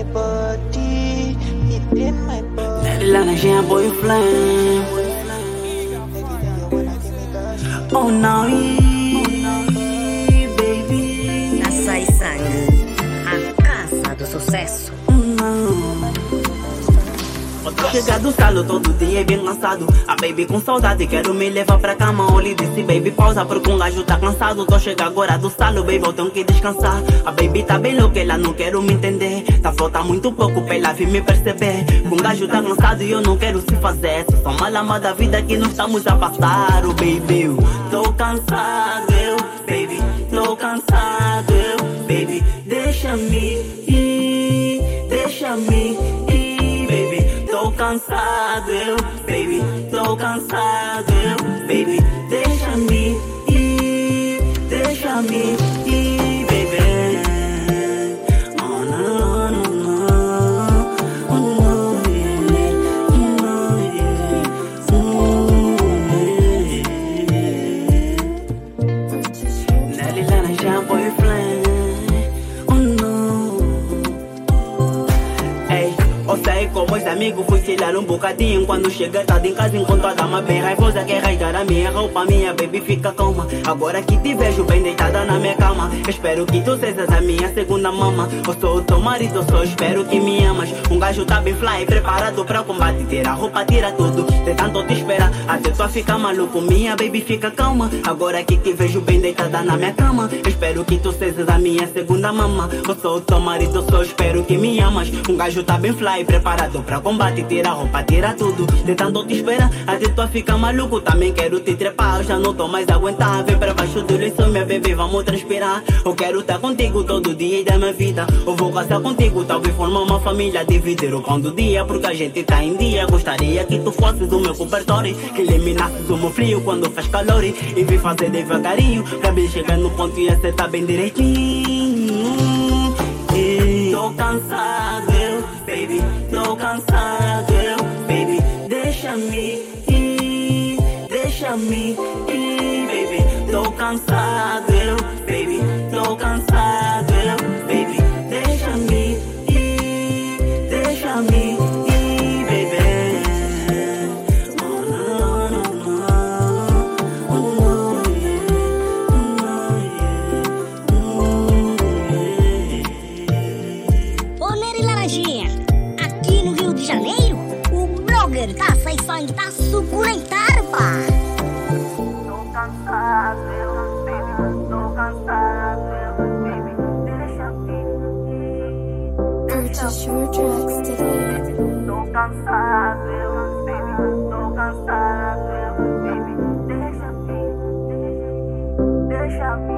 my body, it in my body. Nelly Laranjinha boyfriend. Oh não, baby. Açaí Sangue, a casa do sucesso. Tô chegado salo todo dia e bem cansado. A baby com saudade, quero me levar pra cama. Olhe disse, baby, pausa porque um gajo tá cansado. Tô chegando agora do salo, baby, eu tenho que descansar. A baby tá bem louca, ela não quero me entender. Tá falta muito pouco pra ela vir me perceber. Um gajo tá cansado e eu não quero se fazer. Só uma lama da vida que nós estamos a passar. Oh, baby, eu tô cansado, baby, tô cansado, baby, deixa-me ir, deixa-me ir, baby. Tô cansado, baby, tô cansado, baby, deixa-me ir, deixa-me ir, baby. Oh, no, no, no. Oh, no, yeah. Oh, yeah. Oh, yeah. Nelly Laranjinha boyfriend. Oh, no. Ei, eu sei como os amigos fuzilaram um bocadinho. Quando chega tarde em casa encontro a dama bem raivosa. Quer rasgar a minha roupa, minha baby fica calma. Agora que te vejo bem deitada na minha cama, espero que tu sejas a minha segunda mama. Eu sou o teu marido, eu só espero que me amas. Um gajo tá bem fly, preparado pra combate. Tira a roupa, tira tudo, de tanto te esperar até tu ficar maluco, minha baby fica calma. Agora que te vejo bem deitada na minha cama, espero que tu sejas a minha segunda mama. Eu sou o teu marido, eu só espero que me amas. Um gajo tá bem fly, preparado pra combate. Tira a roupa, tira tudo, de tanto te esperar até tu ficar maluco. Também quero te trepar, eu já não tô mais aguentar. Vem pra baixo do lençol, minha bebê, vamos transpirar. Eu quero estar contigo todo dia da minha vida. Eu vou casar contigo, talvez formar uma família. Dividir o pão do dia, porque a gente tá em dia. Gostaria que tu fosses o meu cobertor, que eliminasses o meu frio quando faz calor. E vim fazer devagarinho, pra bem chegar no ponto e acertar bem direitinho. Tô cansado, baby, tô cansado, baby, deixa-me ir, deixa-me ir, baby. Tô cansado, baby, tô cansado, baby, deixa-me ir, deixa-me ir, baby. Oh, no, no, no. Oh, no, yeah. Oh, no, yeah. Oh, yeah. Ô Nelly Laranjinha, aqui no Rio de Janeiro, o blogger da Açaí Sangue tá suculentado, pá. Tô cansado, baby, tô cansado, baby, deixa-me ir. Purchase your tracks today. Tô cansado, baby, tô cansado, baby, deixa-me